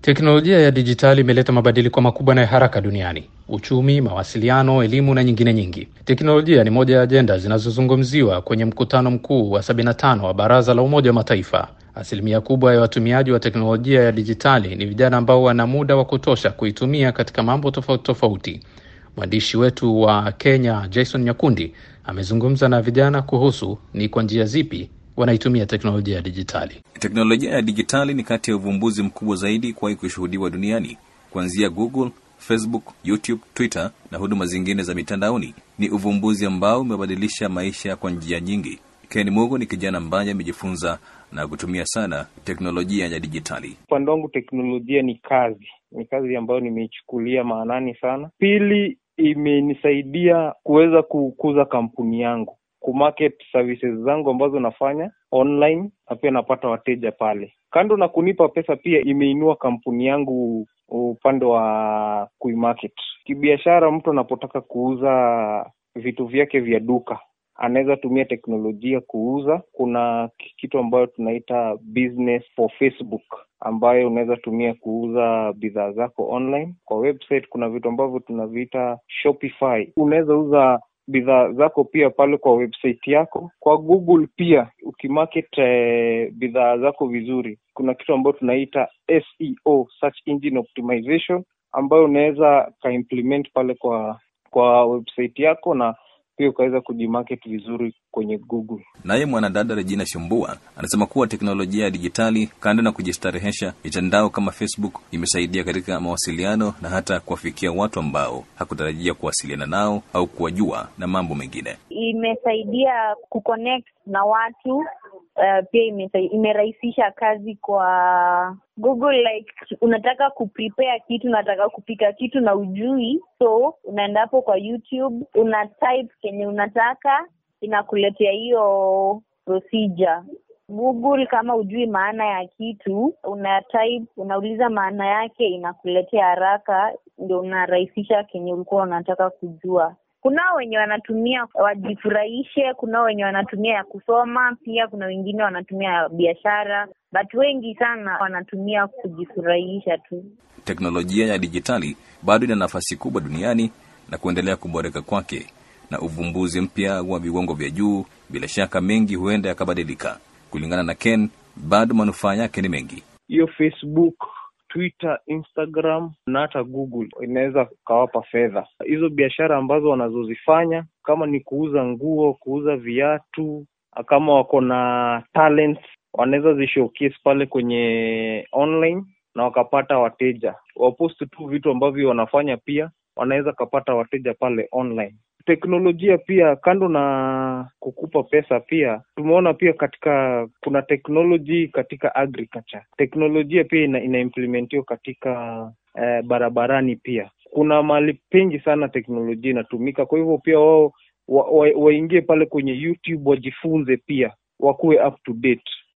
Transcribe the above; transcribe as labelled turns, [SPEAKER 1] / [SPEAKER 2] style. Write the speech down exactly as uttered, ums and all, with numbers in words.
[SPEAKER 1] Teknolojia ya dijitali imeleta mabadiliko makubwa na ya haraka duniani. Uchumi, mawasiliano, elimu na nyingine nyingi. Teknolojia ni moja ya ajenda zinazozungumziwa kwenye mkutano mkuu wa sabini na tano wa Baraza la Umoja wa Mataifa. Asilimia kubwa ya watumiaji wa teknolojia ya dijitali ni vijana ambao wana muda wa kutosha kuitumia katika mambo tofauti tofauti. Mwandishi wetu wa Kenya, Jason Nyakundi, amezungumza na vijana kuhusu ni kwa njia zipi wanaitumia teknolojia ya dijitali.
[SPEAKER 2] Teknolojia ya dijitali ni kati ya uvumbuzi mkubwa zaidi kuwahi kushuhudiwa duniani. Kuanzia Google, Facebook, YouTube, Twitter na huduma zingine za mitandaoni, ni uvumbuzi ambao umebadilisha maisha kwa njia nyingi. Ken Mugo ni kijana ambaye amejifunza na kutumia sana teknolojia ya dijitali.
[SPEAKER 3] Upande wangu teknolojia ni kazi. Ni kazi ambayo nimeichukulia maanani sana. Pili, imenisaidia kuweza kukuza kampuni yangu, kumarket services zangu ambazo nafanya online, na pia napata wateja pale. Kando na kunipa pesa, pia imeinua kampuni yangu upande wa kuimarket. Kibiashara, mtu anapotaka kuuza vitu vyake vya duka, anaweza tumia teknolojia kuuza. Kuna kitu ambayo tunaita business for Facebook, ambayo unaweza tumia kuuza bidhaa zako online. Kwa website kuna vitu ambavyo tunaviita Shopify. Unaweza uza bidhaa zako pia pale kwa website yako. Kwa Google pia ukimarket eh, bidhaa zako vizuri, kuna kitu ambacho tunaita S E O, search engine optimization, ambayo unaweza ka implement pale kwa kwa website yako na pia ukaweza kujimarket vizuri kwenye Google.
[SPEAKER 2] Naye mwanadada Regina Shumbua anasema kuwa teknolojia ya dijitali, kando na kujistarehesha, mitandao kama Facebook imesaidia katika mawasiliano na hata kuwafikia watu ambao hakutarajia kuwasiliana nao au kuwajua na mambo mengine.
[SPEAKER 4] Imesaidia kuconnect na watu, uh, pia imerahisisha kazi kwa Google. Like unataka kuprepare kitu, unataka kupika kitu na ujui, so unaenda hapo kwa YouTube, una type kenye unataka, inakuletea hiyo procedure. Google, kama ujui maana ya kitu, una type, unauliza maana yake, inakuletea haraka, ndio unarahisisha kenye ulikuwa unataka kujua. Kuna wenye wanatumia wajifurahishe, kuna wenye wanatumia ya kusoma, pia kuna wengine wanatumia ya biashara, but wengi sana wanatumia kujifurahisha tu.
[SPEAKER 2] Teknolojia ya dijitali bado ina nafasi kubwa duniani na kuendelea kuboreka kwake, na uvumbuzi mpya wa viwango vya juu, bila shaka mengi huenda yakabadilika. Kulingana na Ken, bado manufaa yake ni mengi.
[SPEAKER 3] Hiyo Facebook, Twitter, Instagram na hata Google inaweza kawapa fedha. Hizo biashara ambazo wanazozifanya, kama ni kuuza nguo, kuuza viatu, kama wako na talents, wanaweza zishowcase pale kwenye online na wakapata wateja. Wapost tu vitu ambavyo wanafanya, pia wanaweza kapata wateja pale online. Teknolojia pia, kando na kukupa pesa, pia tumeona pia katika kuna technology katika agriculture. Teknolojia pia ina, ina implementiwa katika eh, barabarani pia. Kuna mahali pengi sana teknolojia inatumika. Kwa hivyo pia wao waingie wa, wa pale kwenye YouTube wajifunze, pia wakuwe up to date.